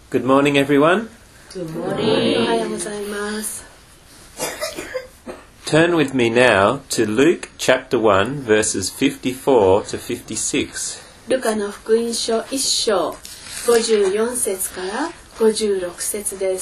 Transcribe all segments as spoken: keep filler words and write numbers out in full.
Good morning, everyone. Good morning. おはようございます。 Turn with me now to Luke chapter one, verses fifty-four to fifty-six. ルカの福音書いっ章ごじゅうよん節からごじゅうろく節です。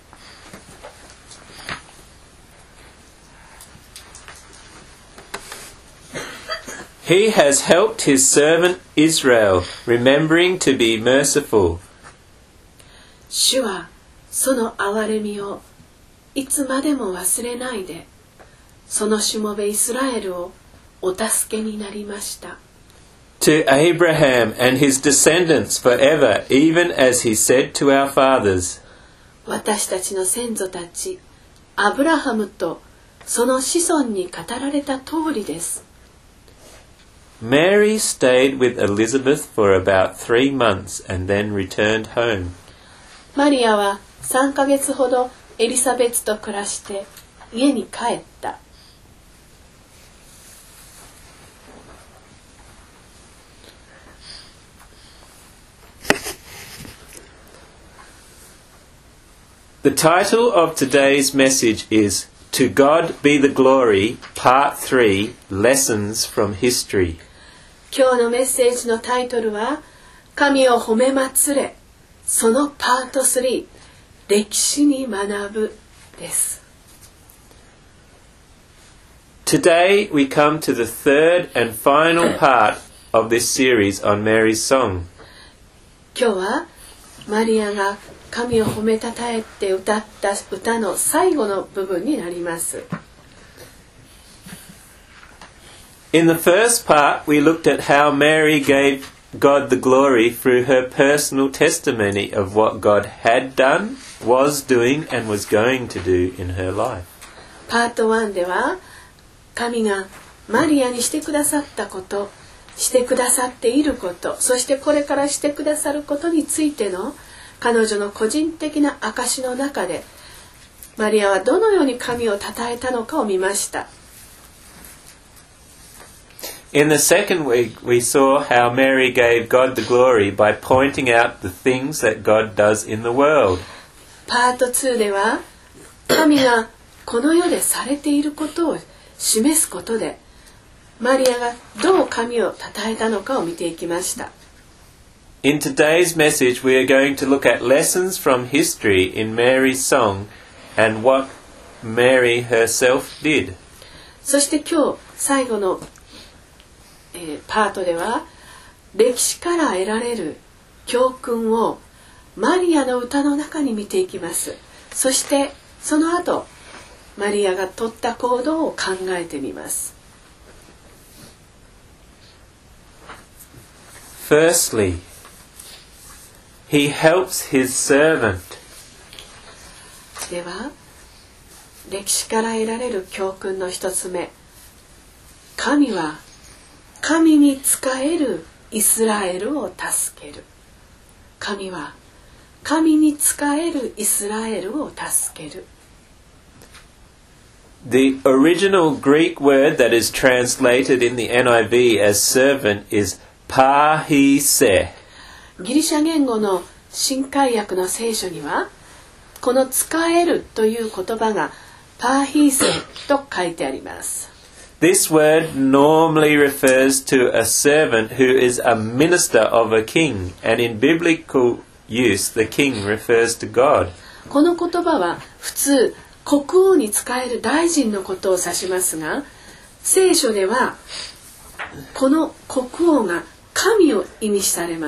He has helped his servant Israel, remembering to be merciful. 主はその憐れみをいつまでも忘れないで、そのしもべイスラエルをお助けになりました。 To Abraham and his descendants forever, even as he said to our fathers. 私たちの先祖たち、アブラハムとその子孫に語られた通りです。 Mary stayed with Elizabeth for about three months and then returned home. マリアはさんかげつほどエリザベツと暮らして家に帰った。 The title of today's message is To God Be the Glory, Part three, Lessons from History. 今日のメッセージのタイトルは神を褒め祭れ、そのパートスリー、歴史に学ぶです。 Today we come to the third and final part of this series on Mary's song. 今日はマリアが神を褒めたたえて歌った歌の最後の部分になります。 In the first part, we looked at how Mary gave God the glory through her personal testimony of what God had done, was doing, and was going to do in her life. パートワンでは神がマリアにしてくださったこと、してくださっていること、そしてこれからしてくださることについての彼女の個人的な証の中で、マリアはどのように神を称えたのかを見ました。 In the second week, we saw how Mary gave God the glory by pointing out the things that God does in the world. パートツーでは、神がこの世でされていることを示すことで、マリアがどう神を称えたのかを見ていきました。 In today's message, we are going to look at lessons from history in Mary's song and what Mary herself did. そして今日最後の、えー、パートでは歴史から得られる教訓をマリアの歌の中に見ていきます。そしてその後マリアが取った行動を考えてみます。 Firstly, He helps his servant. では歴史から得られる教訓の一つ目、神は神に仕えるイスラエルを助ける。神は神に仕えるイスラエルを助ける。 The original Greek word that is translated in the N I V as servant is pahise. ギリシャ言語の新海訳の聖書にはこの使えるという言葉がパーヒーセと書いてあります。 This word normally refers to a servant who is a minister of a king, and in biblical use the king refers to God. この言葉は普通国王に仕える大臣のことを指しますが、聖書ではこの国王が神を意味されます。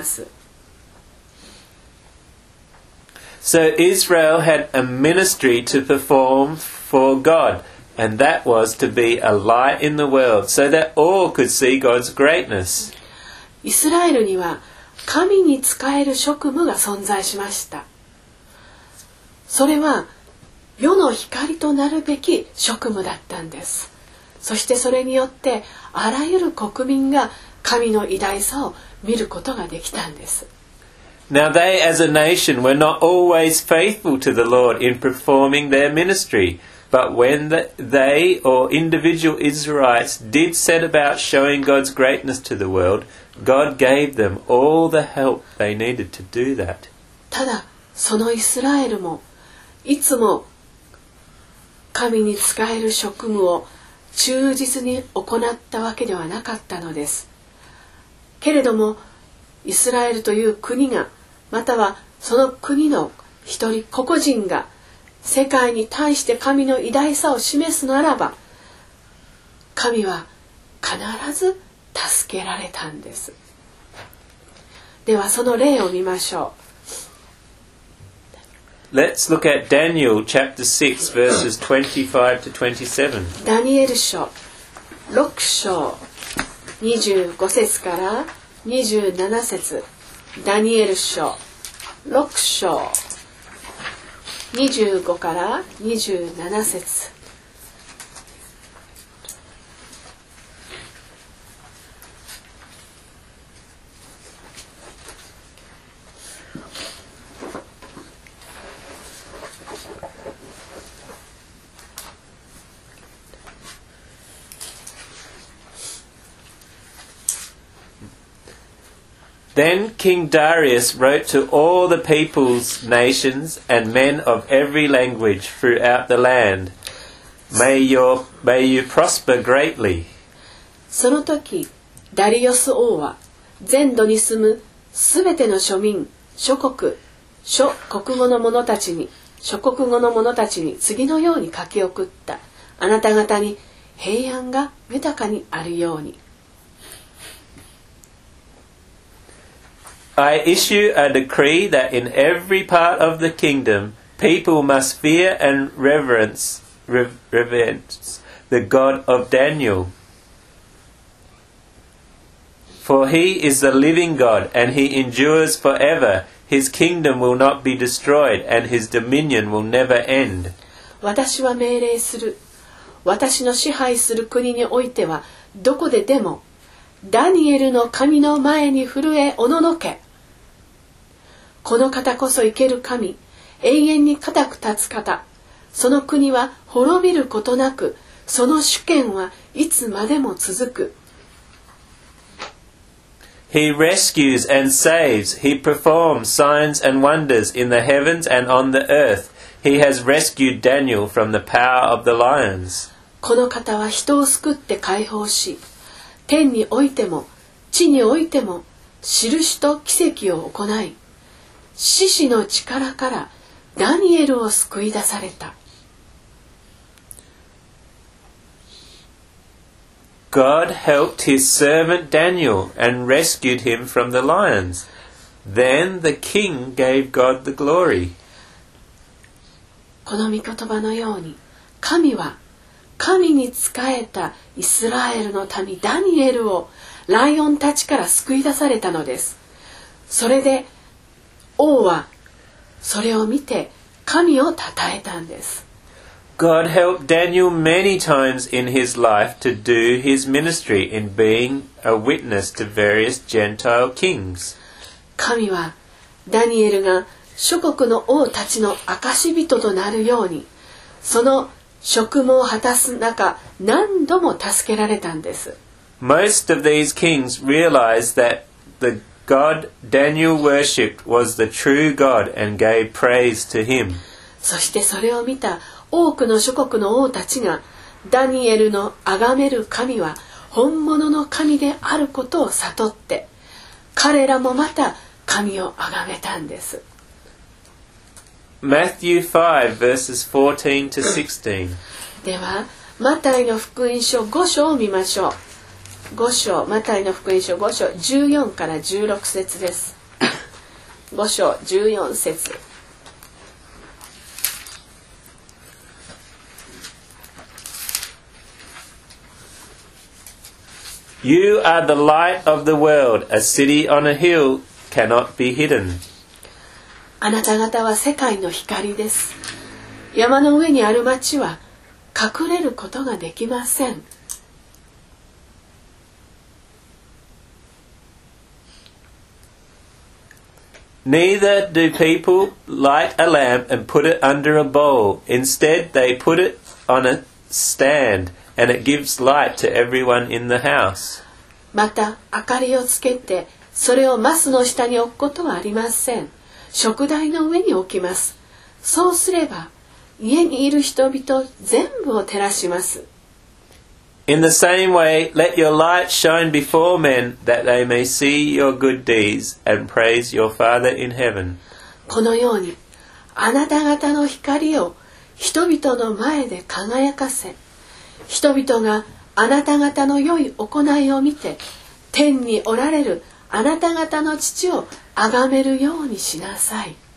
So Israel had a ministry to perform for God, and that was to be a light in the world, so that all could see God's greatness. イスラエルには神に仕える職務が存在しました。それは世の光となるべき職務だったんです。そしてそれによってあらゆる国民が神の偉大さを見ることができたんです。 Now they as a nation were not always faithful to the Lord in performing their ministry, but when the, they or individual Israelites did set about showing God's greatness to the world, God gave them all the help they needed to do that. ただそのイスラエルもいつも神に仕える職務を忠実に行ったわけではなかったのです。けれどもイスラエルという国が、またはその国の一人個々人が世界に対して神の偉大さを示すならば、神は必ず助けられたんです。ではその例を見ましょう。Let's look at Daniel chapter six verses twenty-five to twenty-seven. ダニエル書ろく章にじゅうご節からにじゅうなな節。ダニエル書ろく章にじゅうごからにじゅうなな節。 Then King Darius wrote to all the peoples, nations, and men of every language throughout the land, May, your, may you prosper greatly. その時、ダリオス王は全土に住むすべての庶民、諸国、諸国語の者たちに、諸国語の者たちに次のように書き送った。あなた方に平安が豊かにあるように。 I issue a decree that in every part of the kingdom people must fear and reverence, reverence the God of Daniel. For he is the living God and he endures forever. His kingdom will not be destroyed and his dominion will never end. 私は命令する。私の支配する国においてはどこででもダニエルの神の前に震えおののけ。この方こそ生ける神、永遠に固く立つ方。その国は滅びることなく、その主権はいつまでも続く。 He rescues and saves. He performs signs and wonders in the heavens and on the earth. He has rescued Daniel from the power of the lions. この方は人を救って解放し、天においても地においても印と奇跡を行い、獅子の力からダニエルを救い出された。 God helped his servant Daniel and rescued him from the lions. Then the king gave God the glory. この御言葉のように、神は神に仕えたイスラエルの民ダニエルをライオンたちから救い出されたのです。それで王はそれを見て神を称えたんです。 God helped Daniel many times in his life to do his ministry in being a witness to various Gentile kings. 神はダニエルが諸国の王たちの証人となるように、その職務を果たす中、何度も助けられたんです。 Most of these kings realized that the God Daniel worshipped was the true God and gave praise to him. そしてそれを見た多くの諸国の王たちがダニエルの崇める神は本物の神であることを悟って、彼らもまた神を崇めたんです。 Matthew five verses fourteen to sixteen. ではマタイの福音書ご章を見ましょう。ご章、マタイの福音書ご章じゅうよんからじゅうろく節です。ご章じゅうよん節。 You are the light of the world. A city on a hill cannot be hidden. あなた方は世界の光です。山の上にある町は隠れることができません。 Neither do people light a lamp and put it under a bowl. Instead, they put it on a stand, and it gives light to everyone in the house. また明かりをつけてそれをマスの下に置くことはありません。 食台の上に置きます。そうすれば家にいる人々全部を照らします。 In the same way, let your light shine before men, that they may see your good deeds and praise your Father in heaven. このようにあなた方の光を人々の前で輝かせ、人々があなた方の良い行いを見て、天におられるあなた方の父を崇めるようにしなさい。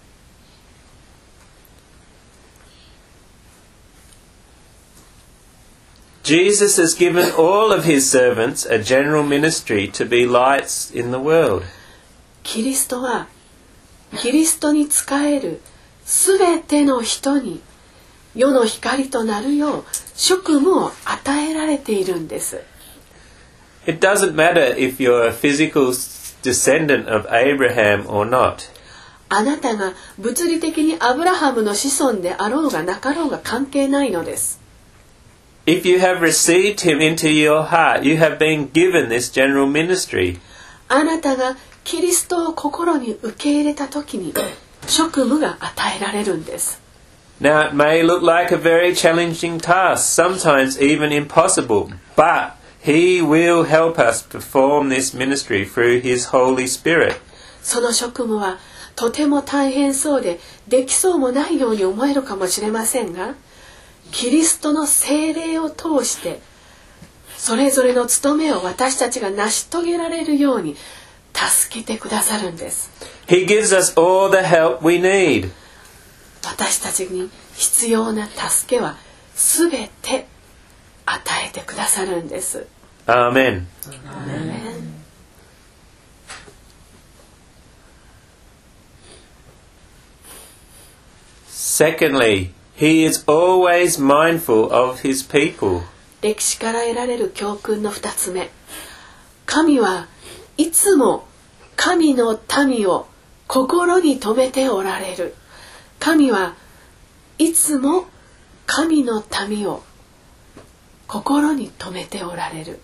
Jesus has given all of his servants a general ministry to be lights in the world. キリストはキリストに仕えるすべての人に世の光となるよう職務を与えられているんです。 It doesn't matter if you're a physical descendant of Abraham or not. あなたが物理的にアブラハムの子孫であろうがなかろうが関係ないのです。 If you have received him into your heart, you have been given this general ministry. あなたがキリストを心に受け入れたときに職務が与えられるんです。 Now it may look like a very challenging task, sometimes even impossible, but he will help us perform this ministry through his Holy Spirit. その職務はとても大変そうでできそうもないように思えるかもしれませんが、キリストの聖霊を通してそれぞれの務めを私たちが成し遂げられるように助けてくださるんです。 He gives us all the help we need. 私たちに必要な助けはすべて与えてくださるんです。 アーメン。 アーメン。 Secondly, he is always mindful of his people. 歴史から得られる教訓の二つ目。神はいつも神の民を心に留めておられる。神はいつも神の民を心に留めておられる。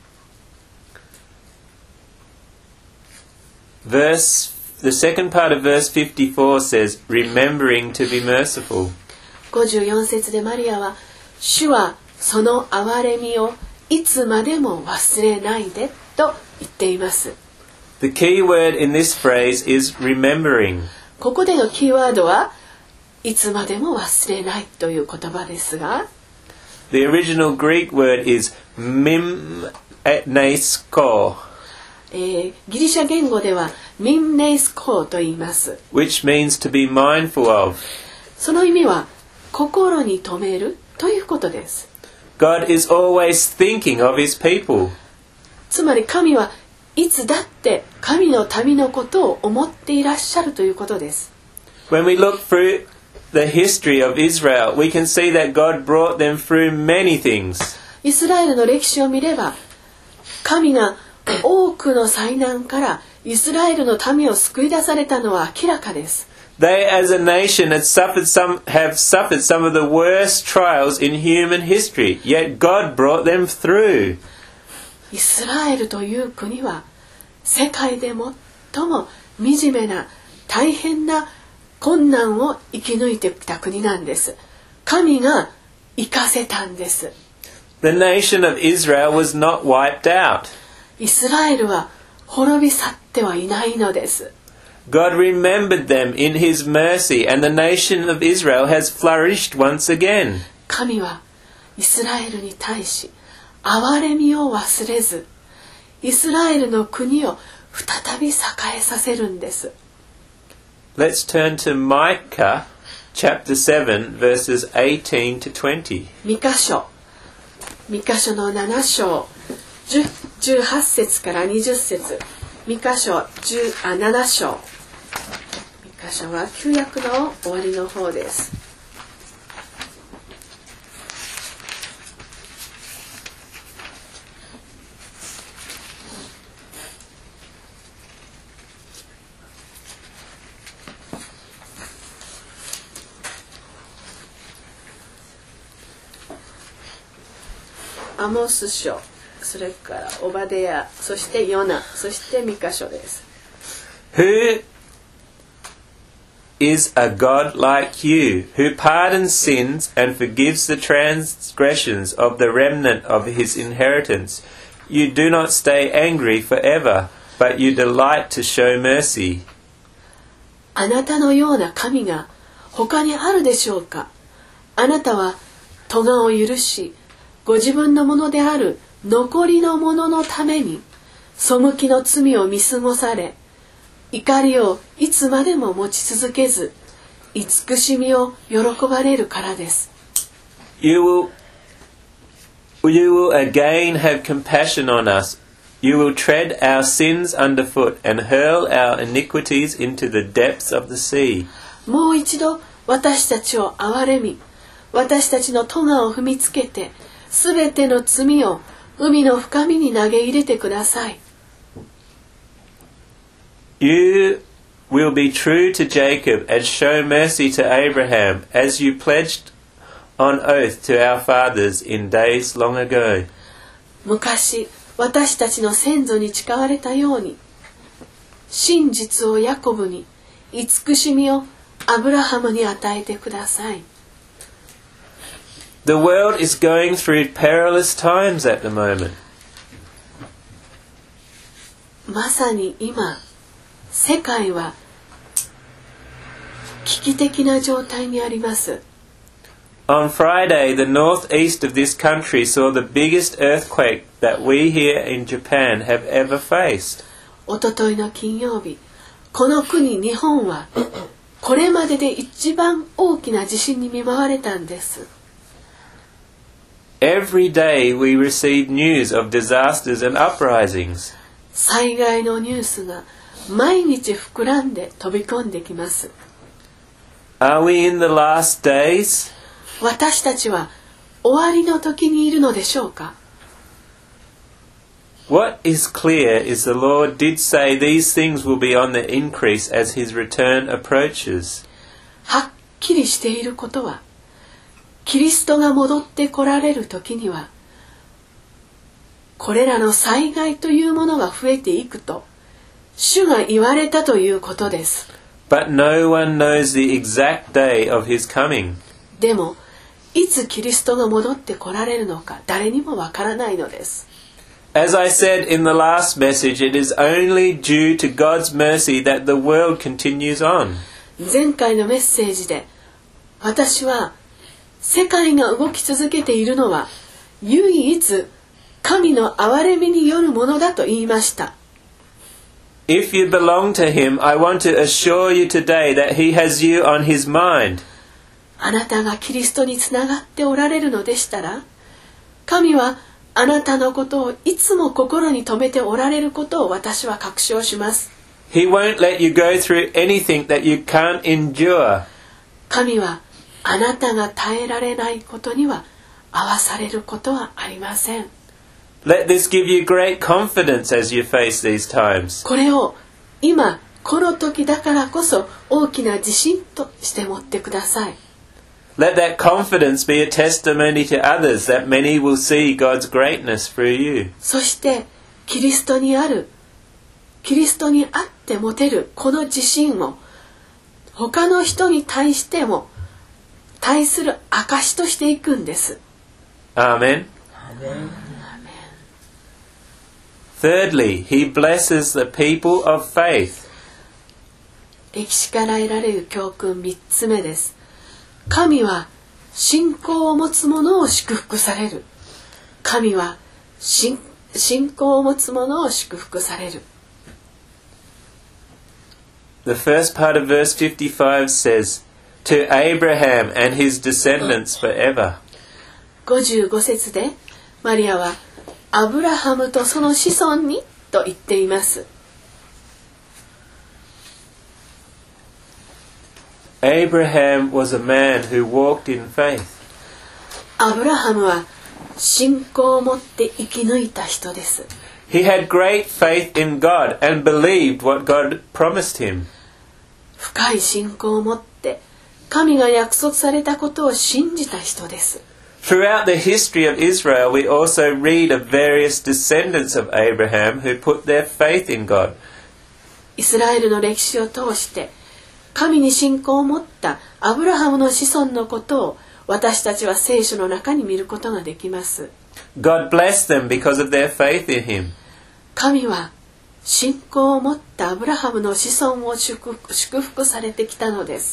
Verse, the second part of verse fifty-four says, remembering to be merciful. ごじゅうよん節でマリアは、主はその憐れみをいつまでも忘れないでと言っています。 The key word in this phrase is remembering. ここでのキーワードはいつまでも忘れないという言葉ですが、 The original Greek word is mimnesko. えー、ギリシャ言語ではミンネイスコーと言います。 Which means to be mindful of. その意味は心に留めるということです。 God is always thinking of his people. つまり神はいつだって神の民のことを思っていらっしゃるということです。 When we look through the history of Israel, we can see that God brought them through many things. イスラエルの歴史を見れば、神が多くの災難からイスラエルの民を救い出されたのは明らかです。 They as a nation had suffered some, have suffered some of the worst trials in human history, yet God brought them through. イスラエルという国は世界で最も惨めな大変な困難を生き抜いてきた国なんです。神が生かせたんです。 The nation of Israel was not wiped out. イスラエルは滅び去ってはいないのです。 God remembered them in his mercy, and the nation of Israel has flourished once again. 神はイスラエルに対し憐れみを忘れず、イスラエルの国を再び栄えさせるんです。 Let's turn to Micah chapter seven verses eighteen to twenty. ミカ書ミカ書のなな章じゅうはち節からにじゅっ節。ミカ書なな章。ミカ書は旧約の終わりの方です。アモス書、それからオバデヤ、そしてヨナ、そしてミカ書です。 Who is a God like you, who pardons sins and forgives the transgressions of the remnant of his inheritance. You do not stay angry forever, but you delight to show mercy. あなたのような神が他にあるでしょうか。あなたは咎を許し、ご自分のものである残りのもののために背きの罪を見過ごされ、怒りをいつまでも持ち続けず、慈しみを喜ばれるからです。 You will, you will again have compassion on us. You will tread our sins underfoot and hurl our iniquities into the depths of the sea. もう一度私たちを憐れみ、私たちの咎を踏みつけて、すべての罪を海の深みに投げ入れてください。 You will be true to Jacob and show mercy to Abraham, as you pledged on oath to our fathers in days long ago. 昔、私たちの先祖に誓われたように、真実をヤコブに、慈しみをアブラハムに与えてください。 The world is going through perilous times at the moment. まさに今、世界は危機的な状態にあります。 On Friday, the northeast of this country saw the biggest earthquake that we here in Japan have ever faced. おとといの金曜日、この国日本はこれまでで一番大きな地震に見舞われたんです。 Every day we receive news of disasters and uprisings. 災害のニュースが毎日膨らんで飛び込んできます。 Are we in the last days? 私たちは終わりの時にいるのでしょうか。 What is clear is the Lord did say these things will be on the increase as his return approaches. はっきりしていることは、キリストが戻って来られる時には、これらの災害というものが増えていくと、主が言われたということです。 But no one knows the exact day of his coming. でも、いつキリストが戻って来られるのか誰にもわからないのです。 As I said in the last message, it is only due to God's mercy that the world continues on. 前回のメッセージで、私は世界が動き続けているのは唯一神の憐れみによるものだと言いました。 If you belong to him, I want to assure you today that he has you on his mind. あなたがキリストにつながっておられるのでしたら、神はあなたのことをいつも心に留めておられることを私は確証します。 He won't let you go through anything that you can't endure. 神はあなたが耐えられないことには合わされることはありません。 Let this give you great confidence as you face these times. これを今この時だからこそ大きな自信として持ってください。 Let that confidence be a testimony to others that many will see God's greatness through you. そしてキリストにあるキリストにあって持てるこの自信を他の人に対しても対する証としていくんです。 Amen. Thirdly, he blesses the people of faith. 歴史から得られる教訓みっつめです。神は信仰を持つ者を祝福される。神は信、信仰を持つ者を祝福される。 The first part of verse fifty-five says, To Abraham and his descendants forever. ごじゅうご節でマリアはアブラハムとその子孫にと言っています。 Abraham was a man who walked in faith. アブラハムは信仰を持って生き抜いた人です。 He had great faith in God and believed what God promised him. 深い信仰を持って神が約束されたことを信じた人です。 Throughout the history of Israel, we also read of various descendants of Abraham who put their faith in God. イスラエルの歴史を通して神に信仰を持ったアブラハムの子孫のことを私たちは聖書の中に見ることができます。 God blessed them because of their faith in him. 神は信仰を持ったアブラハムの子孫を祝福、祝福されてきたのです。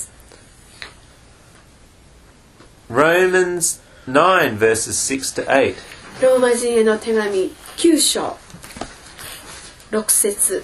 Romans nine verses six to eight. ローマ人への手紙きゅう章ろく節。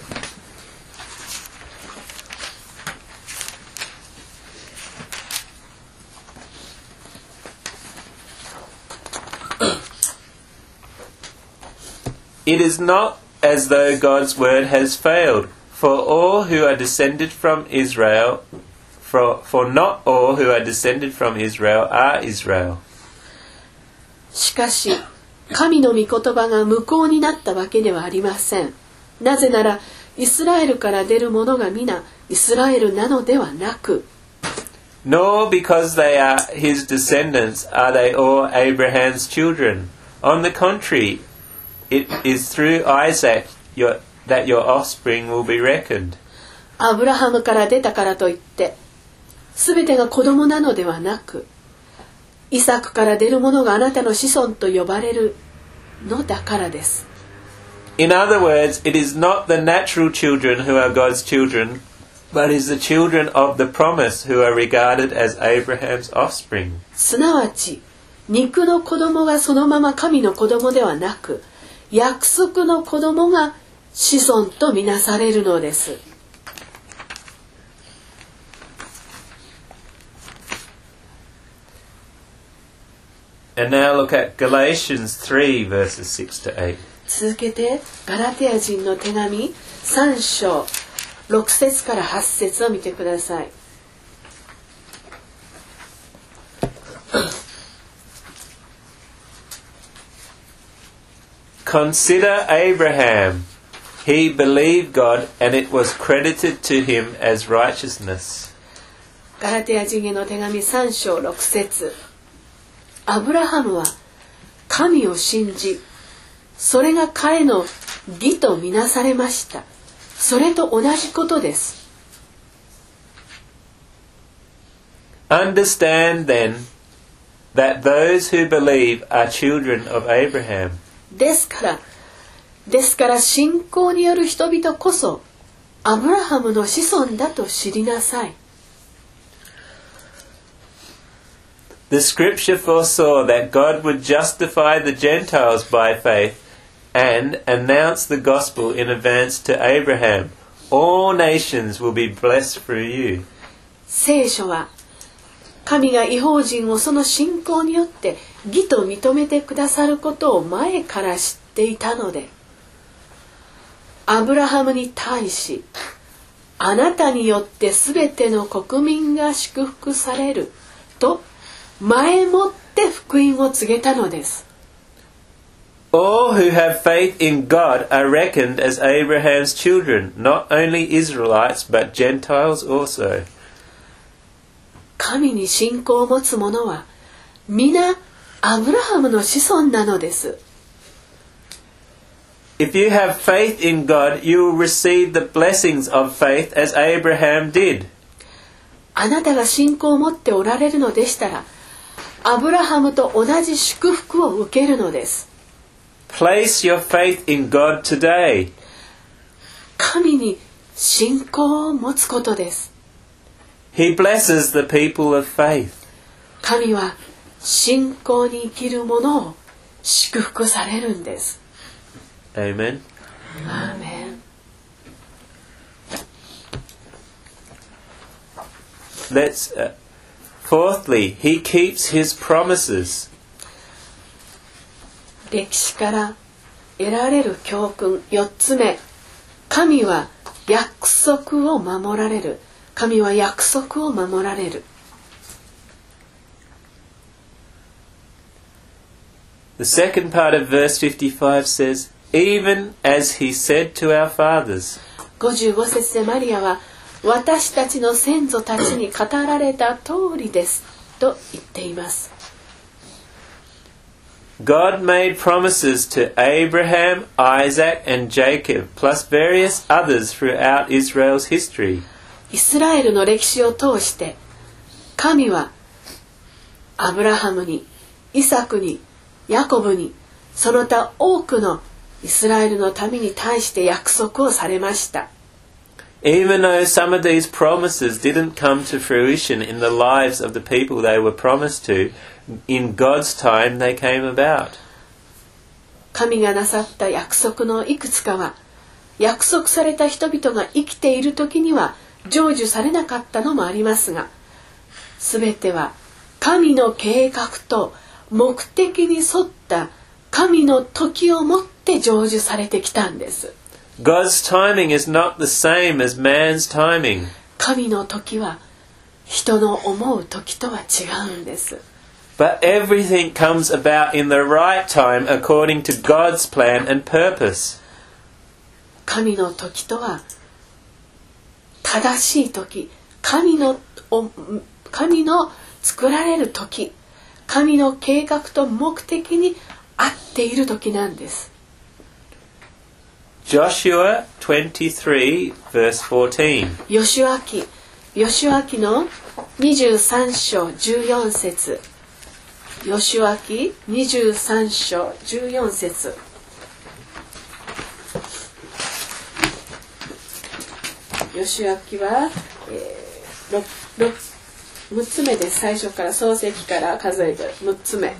It is not as though God's word has failed, for all who are descended from Israel, for, for not all who are descended from Israel are Israel. しかし神の御言葉が無効になったわけではありません。なぜならイスラエルから出る者が皆イスラエルなのではなく、 Nor because they are his descendants are they all Abraham's children. On the contrary, it is through Isaac your, that your offspring will be reckoned. アブラハムから出たからといってすべてが子供なのではなく、イサクから出る者があなたの子孫と呼ばれるのだからです。 In other words, it is not the natural children who are God's children, but is the children of the promise who are regarded as Abraham's offspring. すなわち肉の子供がそのまま神の子供ではなく、約束の子供が子孫とみなされるのです。 And now look at Galatians three verses six to eight. 続けてガラテヤ人の手紙さん章ろく節からはち節を見てください。 Consider Abraham. He believed God and it was credited to him as righteousness. ガラテヤ人への手紙さん章ろく節。アブラハムは神を信じ、それが彼の義とみなされました。それと同じことです。 Understand then that those who believe are children of Abraham. ですからですから信仰による人々こそアブラハムの子孫だと知りなさい。 The scripture foresaw that God would justify the Gentiles by faith and announce the gospel in advance to Abraham. All nations will be blessed through you. 聖書は神が異邦人をその信仰によって義と認めてくださることを前から知っていたので、アブラハムに対し、あなたによってすべての国民が祝福されると前もって福音を告げたのです。 All who have faith in God are reckoned as Abraham's children, not only Israelites but Gentiles also. 神に信仰を持つ者は皆アブラハムの子孫なのです。 If you have faith in God, you will receive the blessings of faith as Abraham did. あなたが信仰を持っておられるのでしたら、アブラハムと同じ祝福を受けるのです。 Place your faith in God today. 神に信仰を持つことです。 He blesses the people of faith. 神は信仰に生きる者を祝福されるんです。 Amen. アーメン。 Let's, uh, fourthly, he keeps his promises. 歴史から得られる教訓よっつめ、神は約束を守られる。神は約束を守られる。 The second part of verse fifty-five says, even as he said to our fathers. ごじゅうご節でマリアは私たちの先祖たちに語られた通りですと言っています。 God made promises to Abraham, Isaac and Jacob, plus various others throughout Israel's history. イスラエルの歴史を通して神はアブラハムに、イサクに、ヤコブに、その他多くのイスラエルの民に対して約束をされました。 Even though some of these promises didn't come to fruition in the lives of the people they were promised to, in God's time they came about. 神がなさった約束のいくつかは、約束された人々が生きている時には成就されなかったのもありますが、すべては神の計画と目的に沿った神の時をもって成就されてきたんです。 God's timing is not the same as man's timing. 神の時は人の思う時とは違うんです。 But everything comes about in the right time according to God's plan and purpose. 神の時とは正しい時、神の神の作られる時、神の計画と目的に合っている時なんです。 Joshua twenty-three verse fourteen. ヨシュア記、ヨシュア記のにじゅうさん章じゅうよん節。ヨシュア記にじゅうさん章じゅうよん節。ヨシュア記は、えー、ろく、ろく、むっつめです。最初から創世記から数えてむっつめ。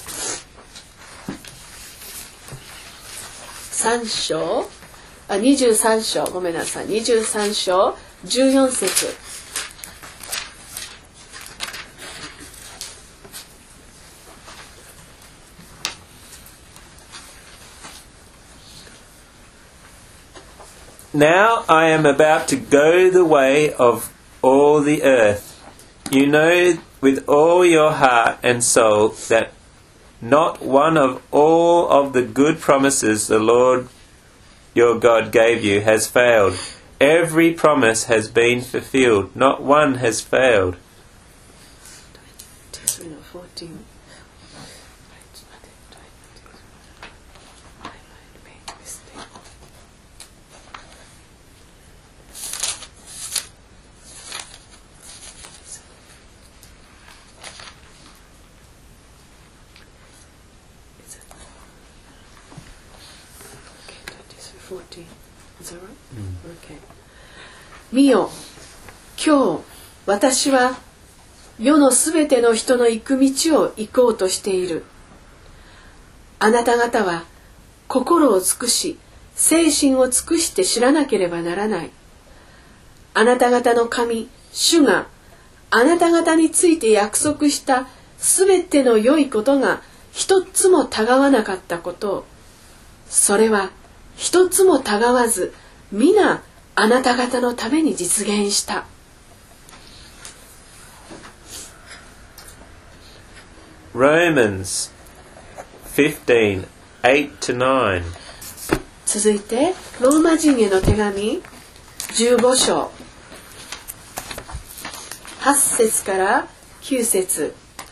さん章、あ、にじゅうさん章、ごめんなさい、にじゅうさん章じゅうよん節。 Now I am about to go the way of all the earth. You know with all your heart and soul that not one of all of the good promises the Lord your God gave you has failed. Every promise has been fulfilled. Not one has failed. Mm. Okay. 見よ、今日私は世のすべての人の行く道を行こうとしている。あなた方は心を尽くし、精神を尽くして知らなければならない。あなた方の神、主があなた方について約束したすべての良いことが一つもたがわなかったことを、それは一つもたがわず、皆あなた方のために実現した。 Romans fifteen, eight to nine. 続いてローマ人への手紙じゅうご章はち節からきゅう節。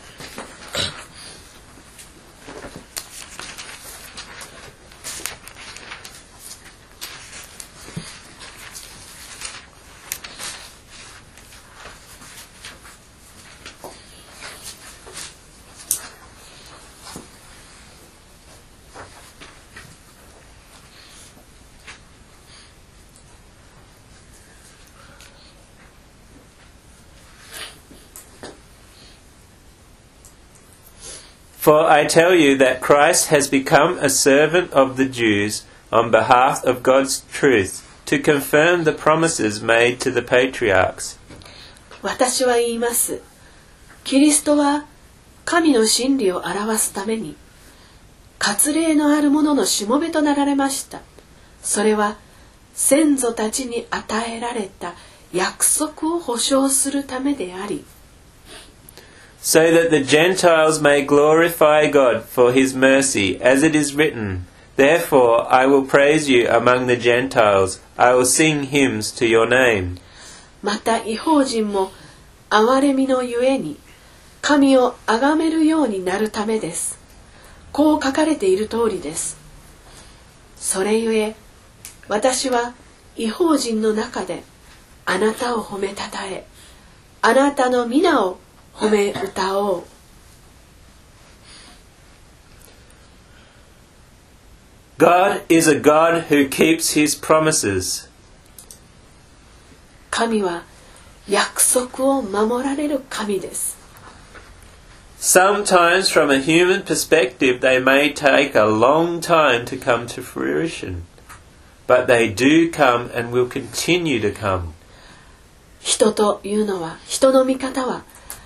For I tell you that Christ has become a servant of the Jews on behalf of God's truth, to confirm the promises made to the patriarchs. 私は言います。キリストは神の真理を表すために、割礼のある者のしもべとなられました。それは先祖たちに与えられた約束を保証するためであり、 so that the Gentiles may glorify God for his mercy, as it is written, Therefore I will praise you among the Gentiles, I will sing hymns to your name. また異邦人も憐れみのゆえに神を崇めるようになるためです。こう書かれている通りです。それゆえ私は異邦人の中であなたを褒めたたえ、あなたの皆を褒め歌おう。 God is a God who keeps his promises. 神は約束を守られる神です。 Sometimes from a human perspective they may take a long time to come to fruition, but they do come and will continue to come. 人というのは、人の見方は、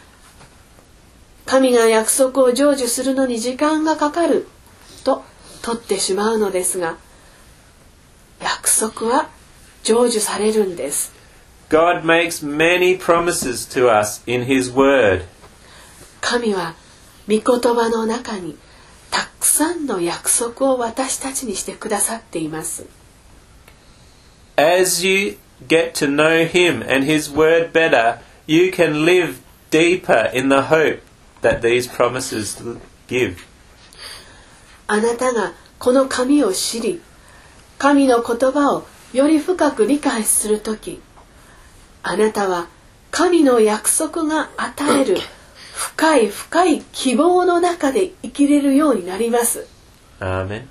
神が約束を成就するのに時間がかかると取ってしまうのですが、約束は成就されるんです。 God makes many promises to us in his word. 神は御言葉の中にたくさんの約束を私たちにしてくださっています。 As you get to know him and his word better, you can live deeper in the hope that these promises give. あなたがこの神を知り、神の言葉をより深く理解するとき、あなたは神の約束が与える深い深い希望の中で生きれるようになります。 Amen.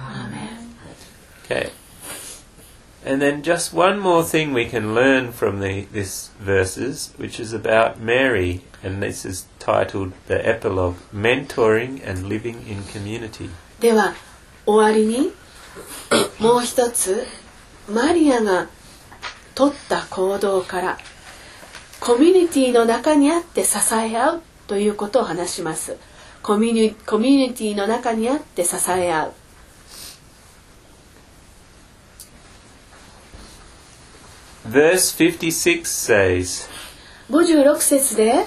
Okay. And then just one more thing we can learn from the, this verses, which is about Mary, and this is titled the epilogue, Mentoring and Living in Community. では終わりにもう一つ、マリアが取った行動からコミュニティの中にあって支え合うということを話します。コミュニ、コミュニティの中にあって支え合う。 Verse fifty-six says, ごじゅうろく節で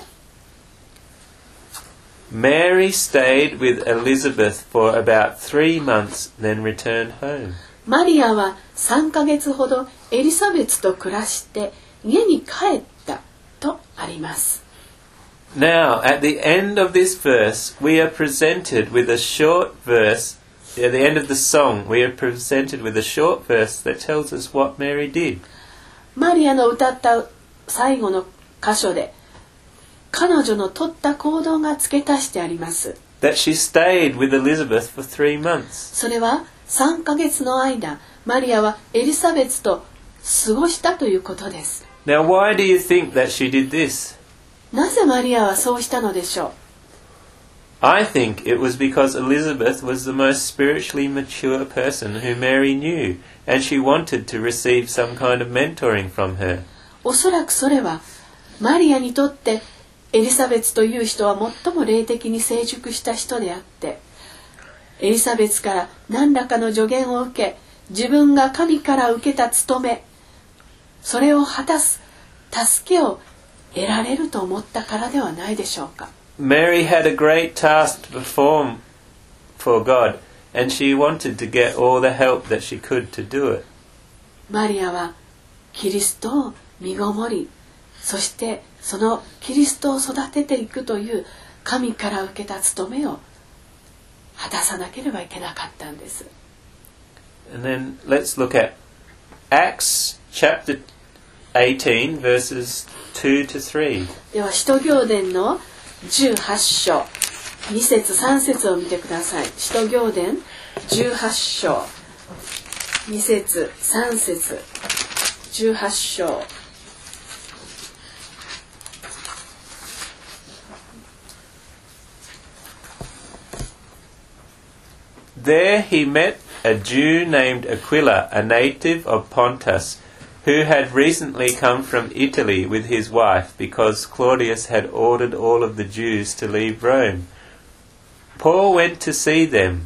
Mary stayed with Elizabeth for about three months, then returned home. マリアはさんかげつほどエリザベスと暮らして家に帰ったとあります。 Now, at the end of this verse, we are presented with a short verse. At the end of the song, we are presented with a short verse that tells us what Mary did. マリアの歌った最後の箇所で彼女の取った行動が付け足してあります。 That she stayed with Elizabeth for three months. それはさんかげつの間、マリアはエリザベスと過ごしたということです。 Now, why do you think that she did this? なぜマリアはそうしたのでしょう。 I think it was because Elizabeth was the most spiritually mature person who Mary knew, and she wanted to receive some kind of mentoring from her. おそらくそれはマリアにとってエリザベスという人は最も霊的に成熟した人であって、エリザベスから何らかの助言を受け、自分が神から受けた務め、それを果たす助けを得られると思ったからではないでしょうか。 Mary had a great task to perform for God, and she wanted to get all the help that she could to do it. マリアはキリストを身ごもり、そしてそのキリストを育てていくという神から受けた務めを果たさなければいけなかったんです。 And then let's look at Acts chapter eighteen, verses two to three. では使徒行伝のじゅうはち章に節さん節を見てください。使徒行伝じゅうはち章に節さん節じゅうはち章 There he met a Jew named Aquila, a native of Pontus, who had recently come from Italy with his wife because Claudius had ordered all of the Jews to leave Rome. Paul went to see them.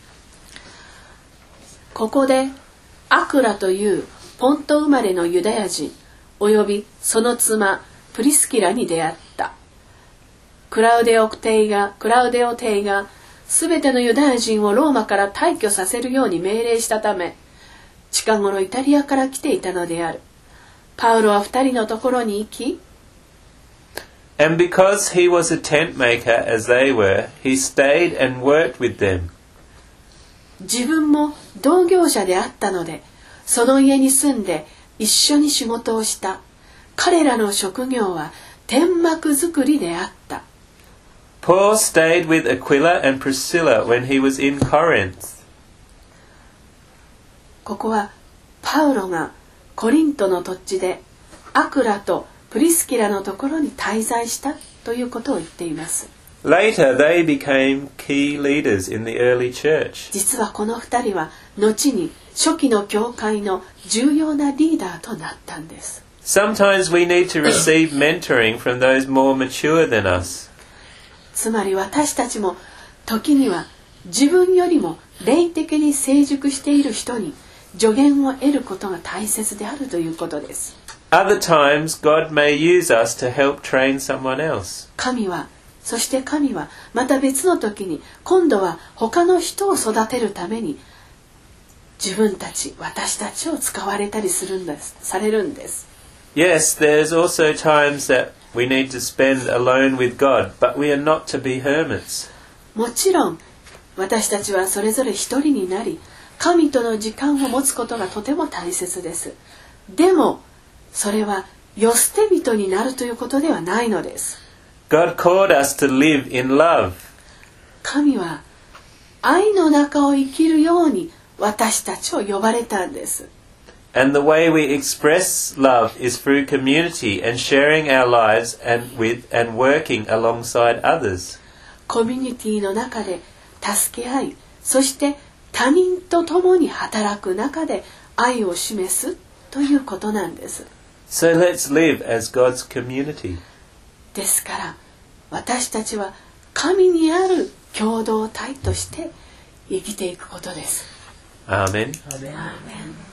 ここでアクラというポント生まれのユダヤ人およびその妻プリスキラに出会った。クラウデオ帝がクラウデオ帝がすべてのユダヤ人をローマから退去させるように命令したため、近頃イタリアから来ていたのである。パウロは二人のところに行き、 And because he was a tent maker as they were, he stayed and worked with them. 自分も同業者であったので、その家に住んで一緒に仕事をした。 彼らの職業は天幕作りであった。 Paul stayed with Aquila and Priscilla when he was in Corinth. ここはパウロがコリントの土地でアクラとプリスキラのところに滞在したということを言っています。 Later, they became key leaders in the early church. 実はこの二人は後に初期の教会の重要なリーダーとなったんです。 Sometimes we need to receive mentoring from those more mature than us. つまり私たちも時には自分よりも霊的に成熟している人に助言を得ることが大切であるということです。 Other times, God may use us to help train someone else. 神はそして神はまた別の時に今度は他の人を育てるために自分たち私たちを使われたりするんですされるんです。 Yes, there's also times that we need to spend alone with God, but we are not to be hermits. もちろん私たちはそれぞれ一人になり神との時間を持つことがとても大切です。でもそれは世捨て人になるということではないのです。 God called us to live in love. 神は愛の中を生きるように私たちを呼ばれたんです。 And the way we express love is through community and sharing our lives and with and working alongside others. コミュニティの中で助け合い、そして他人と共に働く中で愛を示すということなんです。 So let's live as God's community. ですから私たちは神にある共同体として生きていくことです。 Amen. Amen.